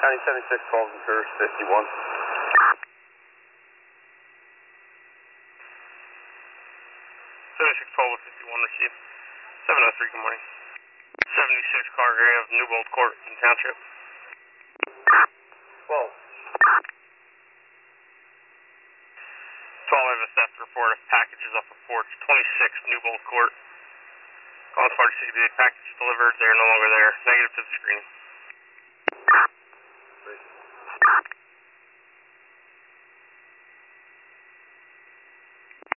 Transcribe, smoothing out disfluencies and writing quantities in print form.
County 76, calls and tours 51. 7612 with 51 received. 703, good morning. 76 car area of Newbold Court in Township. 12. 12, I have a theft report of packages off of porch 26 Newbold Court. Calling Sparta City, the package delivered, they are no longer there. Negative to the screening.